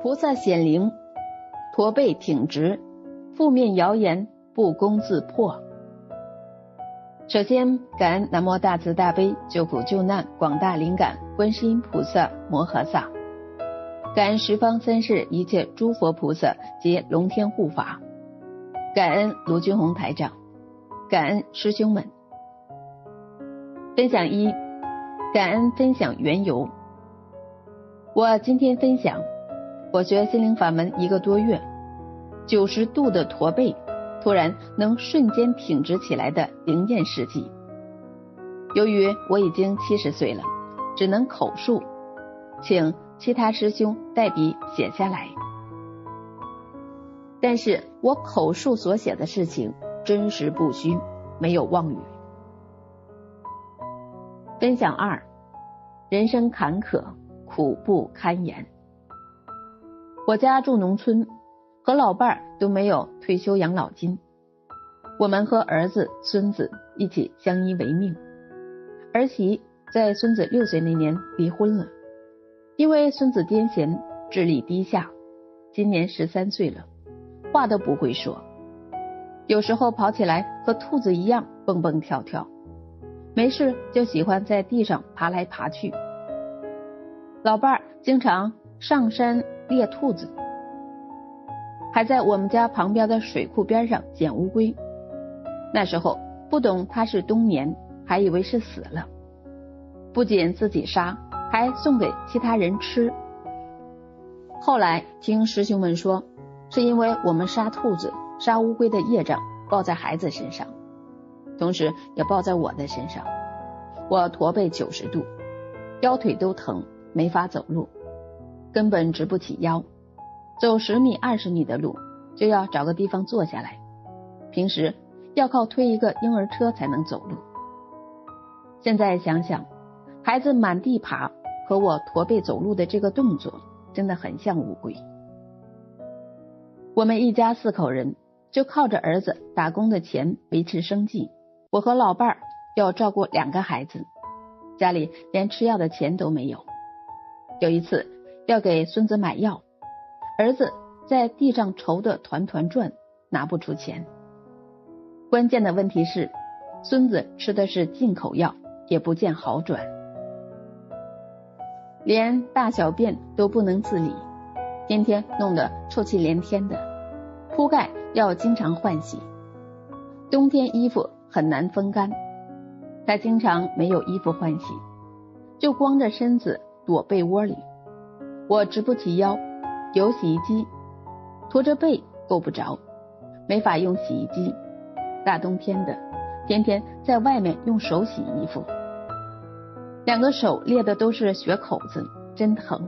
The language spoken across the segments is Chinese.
菩萨显灵，驼背挺直，负面谣言不攻自破。首先感恩南无大慈大悲救苦救难广大灵感观世音菩萨摩诃萨，感恩十方三世一切诸佛菩萨及龙天护法，感恩卢军宏台长，感恩师兄们。分享一，感恩分享缘由。我今天分享我学心灵法门1个多月，90度的驼背突然能瞬间挺直起来的灵验事迹。由于我已经70岁了，只能口述，请其他师兄代笔写下来。但是我口述所写的事情真实不虚，没有妄语。分享2，人生坎坷，苦不堪言。我家住农村，和老伴都没有退休养老金，我们和儿子孙子一起相依为命。儿媳在孙子6岁那年离婚了，因为孙子癫痫，智力低下，今年13岁了，话都不会说，有时候跑起来和兔子一样蹦蹦跳跳，没事就喜欢在地上爬来爬去。老伴经常上山猎兔子，还在我们家旁边的水库边上捡乌龟。那时候不懂它是冬眠，还以为是死了，不仅自己杀，还送给其他人吃。后来听师兄们说，是因为我们杀兔子杀乌龟的业障报在孩子身上，同时也报在我的身上。我驼背90度，腰腿都疼，没法走路，根本直不起腰，走10米20米的路就要找个地方坐下来，平时要靠推一个婴儿车才能走路。现在想想，孩子满地爬和我驼背走路的这个动作真的很像乌龟。我们一家4口人就靠着儿子打工的钱维持生计，我和老伴要照顾2个孩子，家里连吃药的钱都没有。有一次要给孙子买药，儿子在地上愁得团团转，拿不出钱。关键的问题是，孙子吃的是进口药，也不见好转，连大小便都不能自理，天天弄得臭气连天的，铺盖要经常换洗，冬天衣服很难风干，他经常没有衣服换洗，就光着身子躲被窝里。我直不起腰，有洗衣机，驼着背够不着，没法用洗衣机，大冬天的天天在外面用手洗衣服，2个手裂的都是血口子，真疼。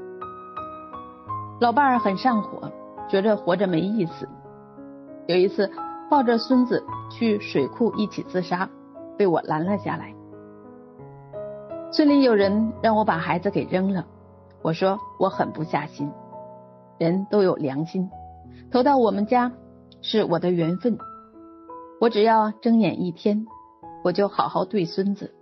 老伴很上火，觉着活着没意思，有一次抱着孙子去水库一起自杀，被我拦了下来。村里有人让我把孩子给扔了，我说我狠不下心，人都有良心，投到我们家是我的缘分，我只要睁眼一天，我就好好对孙子，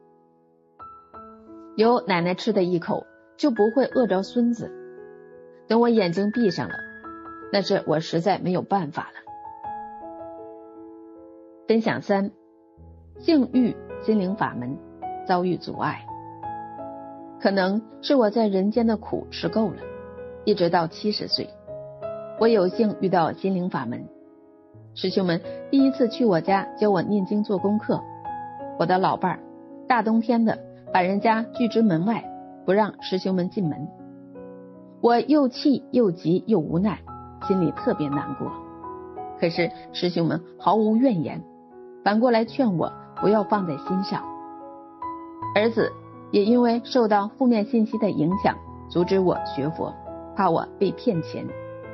有奶奶吃的一口，就不会饿着孙子。等我眼睛闭上了，那是我实在没有办法了。分享3，性欲心灵法门遭遇阻碍。可能是我在人间的苦吃够了，一直到70岁，我有幸遇到心灵法门。师兄们第一次去我家教我念经做功课，我的老伴大冬天的把人家拒之门外，不让师兄们进门。我又气又急又无奈，心里特别难过。可是师兄们毫无怨言，反过来劝我不要放在心上。儿子也因为受到负面信息的影响，阻止我学佛，怕我被骗钱。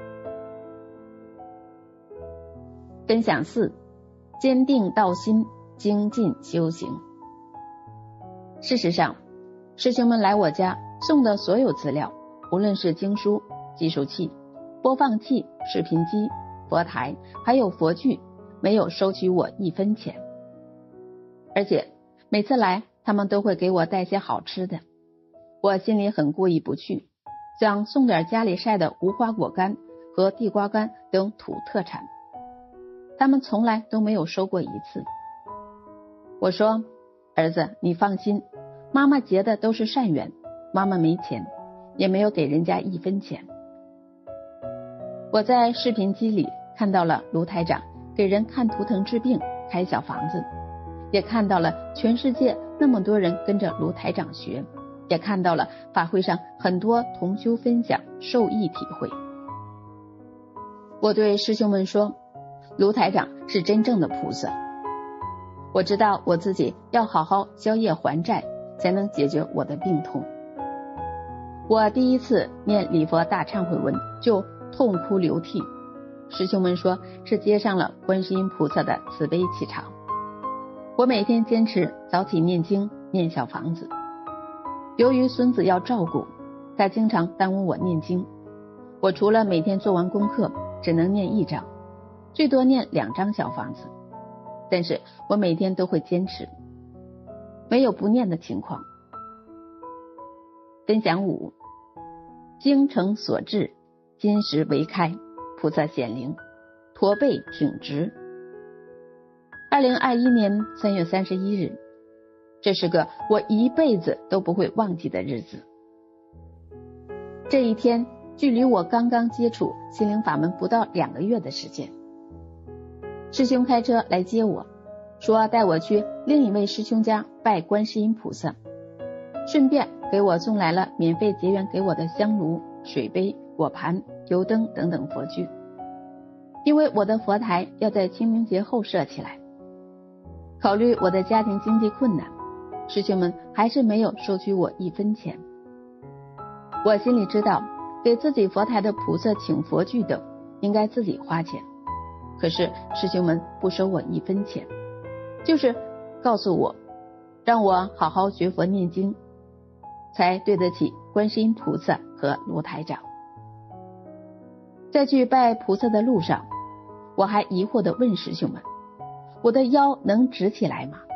分享4，坚定道心，精进修行。事实上，师兄们来我家送的所有资料，无论是经书、计数器、播放器、视频机、佛台，还有佛具，没有收取我1分钱。而且每次来他们都会给我带些好吃的，我心里很过意不去， 想送点家里晒的无花果干和地瓜干等土特产，他们从来都没有收过一次。我说，儿子，你放心，妈妈结的都是善缘，妈妈没钱，也没有给人家1分钱。我在视频机里看到了卢台长给人看图腾治病开小房子，也看到了全世界那么多人跟着卢台长学，也看到了法会上很多同修分享受益体会。我对师兄们说，卢台长是真正的菩萨，我知道我自己要好好消业还债，才能解决我的病痛。我第一次念礼佛大忏悔文就痛哭流涕，师兄们说是接上了观世音菩萨的慈悲气场。我每天坚持早起念经念小房子，由于孙子要照顾，他经常耽误我念经，我除了每天做完功课只能念1张，最多念2张小房子，但是我每天都会坚持，没有不念的情况。分享5，精诚所至，金石为开，菩萨显灵，驼背挺直。2021年3月31日，这是个我一辈子都不会忘记的日子。这一天距离我刚刚接触心灵法门不到2个月的时间，师兄开车来接我，说带我去另一位师兄家拜观世音菩萨，顺便给我送来了免费结缘给我的香炉、水杯、果盘、油灯等等佛具。因为我的佛台要在清明节后设起来，考虑我的家庭经济困难，师兄们还是没有收取我1分钱。我心里知道给自己佛台的菩萨请佛具等应该自己花钱，可是师兄们不收我1分钱，就是告诉我让我好好学佛念经，才对得起观世音菩萨和卢台长。在去拜菩萨的路上，我还疑惑地问师兄们，我的腰能直起来吗？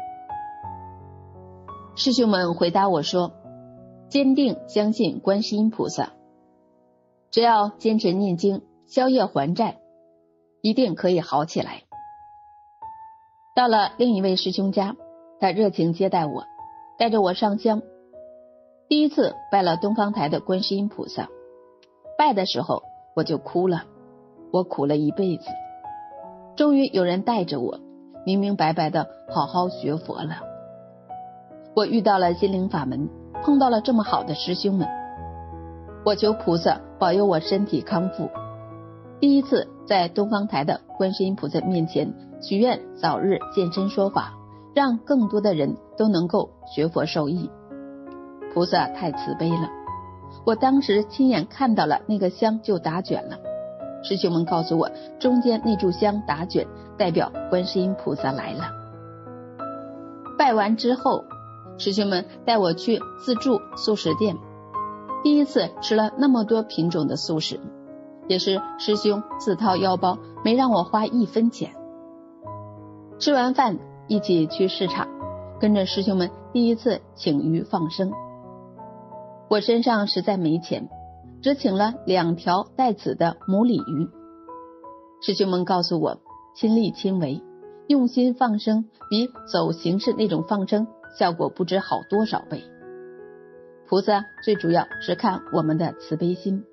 师兄们回答我说，坚定相信观世音菩萨，只要坚持念经消业还债，一定可以好起来。到了另一位师兄家，他热情接待我，带着我上香。第一次拜了东方台的观世音菩萨，拜的时候我就哭了，我苦了一辈子，终于有人带着我明明白白的好好学佛了。我遇到了心灵法门，碰到了这么好的师兄们，我求菩萨保佑我身体康复。第一次在东方台的观世音菩萨面前许愿早日现身说法，让更多的人都能够学佛受益。菩萨太慈悲了，我当时亲眼看到了那个香就打卷了。师兄们告诉我，中间那炷香打卷代表观世音菩萨来了。拜完之后，师兄们带我去自助素食店，第一次吃了那么多品种的素食，也是师兄自掏腰包，没让我花1分钱。吃完饭一起去市场，跟着师兄们第一次请鱼放生。我身上实在没钱，只请了2条带籽的母鲤鱼。师兄们告诉我，亲力亲为，用心放生比走形式那种放生效果不知好多少倍。菩萨最主要是看我们的慈悲心。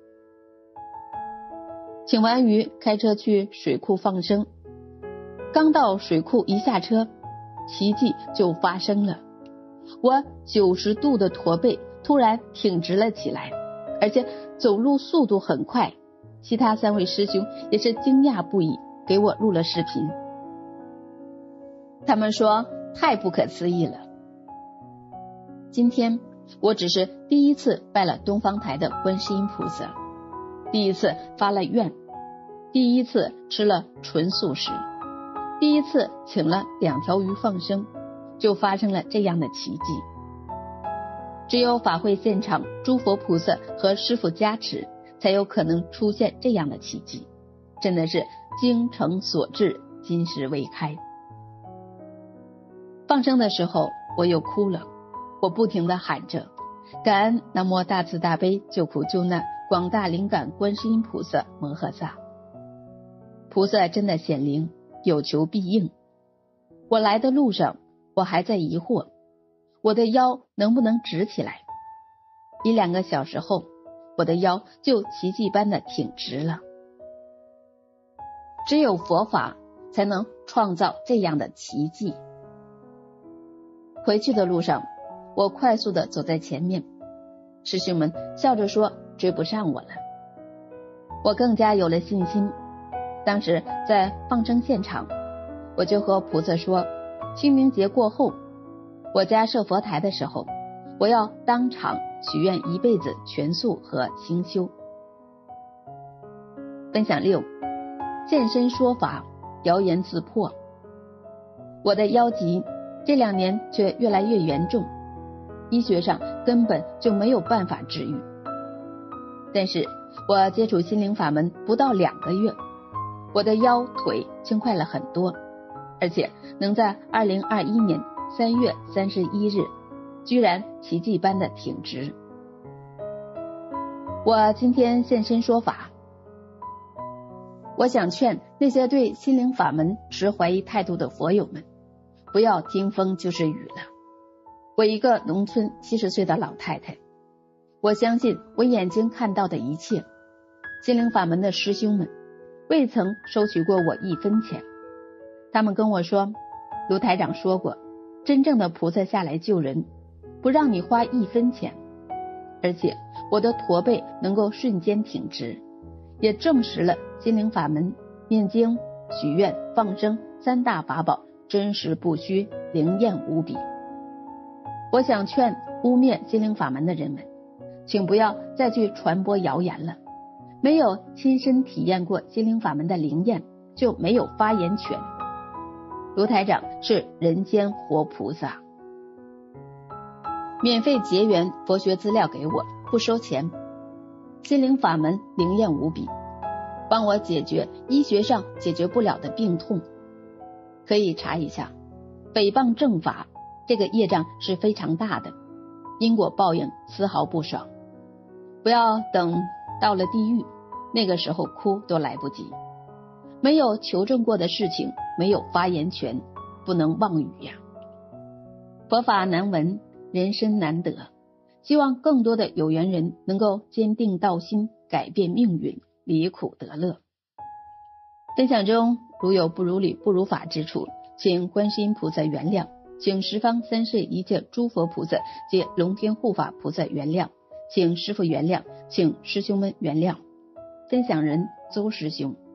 请完鱼，开车去水库放生。刚到水库一下车，奇迹就发生了，我90度的驼背突然挺直了起来，而且走路速度很快。其他3位师兄也是惊讶不已，给我录了视频。他们说太不可思议了。今天我只是第一次拜了东方台的观世音菩萨，第一次发了愿，第一次吃了纯素食，第一次请了2条鱼放生，就发生了这样的奇迹。只有法会现场诸佛菩萨和师父加持，才有可能出现这样的奇迹，真的是精诚所至，金石为开。放生的时候我又哭了，我不停地喊着感恩南无大慈大悲救苦救难广大灵感观世音菩萨摩诃萨。菩萨真的显灵，有求必应。我来的路上，我还在疑惑，我的腰能不能直起来？1-2个小时后，我的腰就奇迹般的挺直了。只有佛法才能创造这样的奇迹。回去的路上，我快速的走在前面，师兄们笑着说追不上我了。我更加有了信心。当时在放生现场，我就和菩萨说，清明节过后，我家设佛台的时候，我要当场许愿一辈子全素和行修。分享6，现身说法，谣言自破。我的腰疾这2年却越来越严重，医学上根本就没有办法治愈。但是我接触心灵法门不到2个月，我的腰腿轻快了很多，而且能在2021年3月31日居然奇迹般的挺直。我今天现身说法，我想劝那些对心灵法门持怀疑态度的佛友们，不要听风就是雨了。我一个农村70岁的老太太，我相信我眼睛看到的一切。心灵法门的师兄们未曾收取过我1分钱。他们跟我说，卢台长说过，真正的菩萨下来救人，不让你花1分钱。而且我的驼背能够瞬间挺直，也证实了心灵法门念经、许愿、放生3大法宝真实不虚，灵验无比。我想劝污蔑心灵法门的人们，请不要再去传播谣言了。没有亲身体验过心灵法门的灵验，就没有发言权。卢台长是人间活菩萨，免费结缘佛学资料给我，不收钱。心灵法门灵验无比，帮我解决医学上解决不了的病痛。可以查一下，诽谤正法这个业障是非常大的，因果报应丝毫不爽。不要等到了地狱，那个时候哭都来不及。没有求证过的事情，没有发言权，不能妄语呀。佛法难闻，人生难得，希望更多的有缘人能够坚定道心，改变命运，离苦得乐。分享中如有不如理不如法之处，请观世音菩萨原谅，请十方三世一切诸佛菩萨及龙天护法菩萨原谅，请师父原谅，请师兄们原谅。分享人邹师兄。